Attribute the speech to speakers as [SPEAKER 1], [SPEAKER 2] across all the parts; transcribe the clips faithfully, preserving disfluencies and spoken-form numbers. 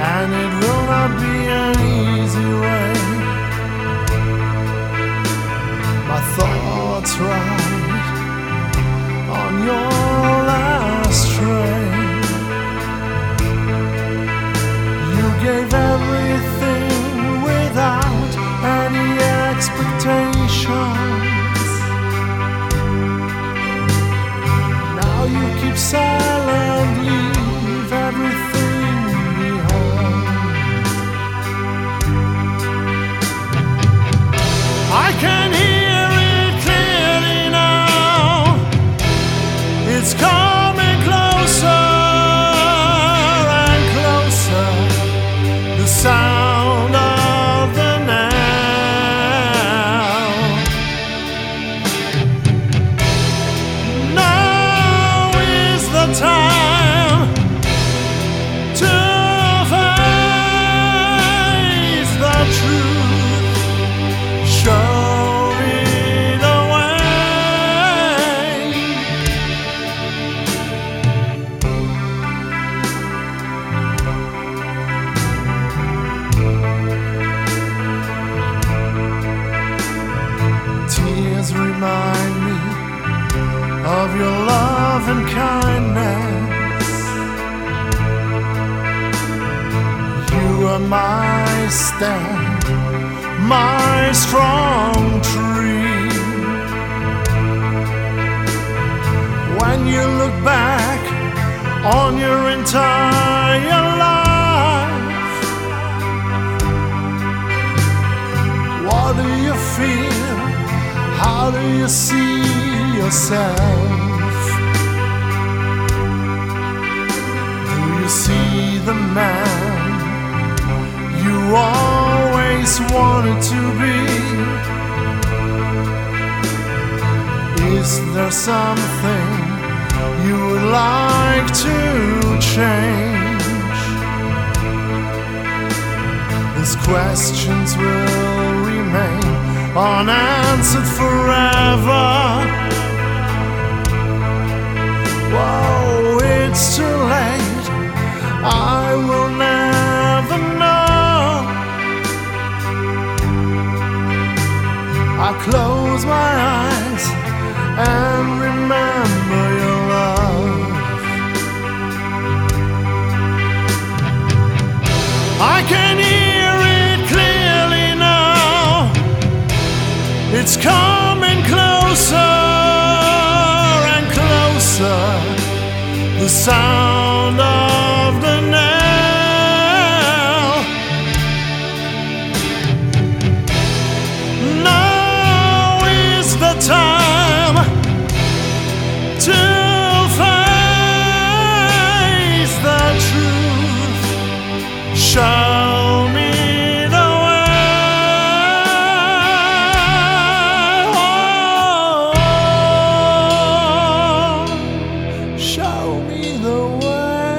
[SPEAKER 1] and it will not be an easy way. My thoughts ride on your last train. You gave everything without any expectations. Now you keep silent, leave everything behind. I can hear it clearly now. It's coming closer and closer. The sound of the now. Now is the time to face the truth. Show me the way. Tears remind me of your love and kindness. You are my stand, my strong tree. When you look back on your entire life, what do you feel? How do you see yourself? Do you see the man you always wanted to be? Is there something you would like to change? These questions will remain unanswered forever. Whoa, it's too late. I will never know. I close my eyes and remember your love. I can hear it clearly now. It's coming closer and closer. The sound of the knell. Now is the time to face the truth. Show me the way. Show me the way.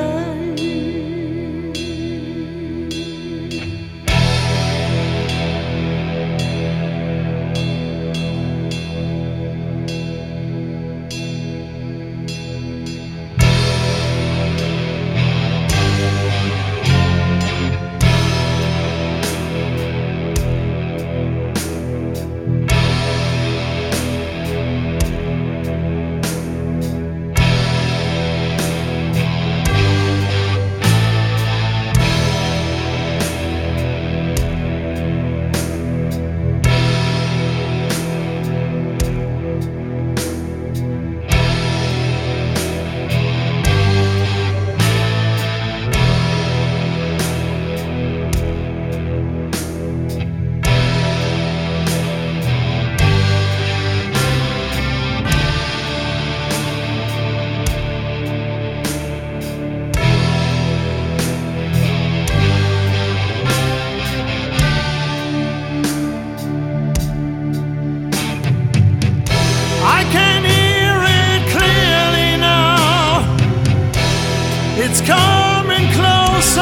[SPEAKER 1] It's coming closer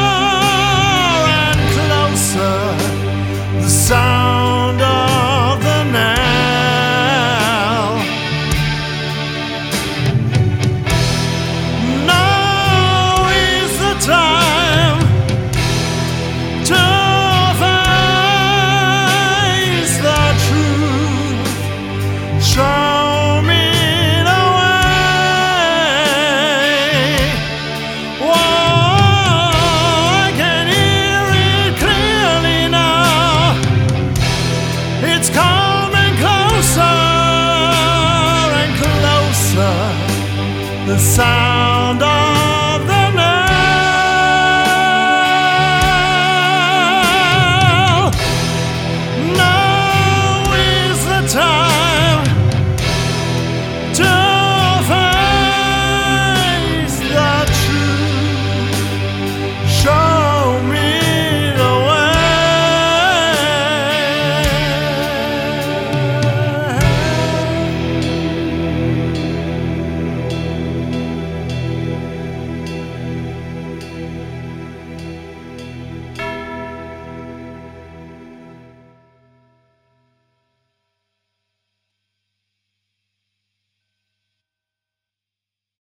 [SPEAKER 1] and closer, the sound of the knell. Now is the time the side.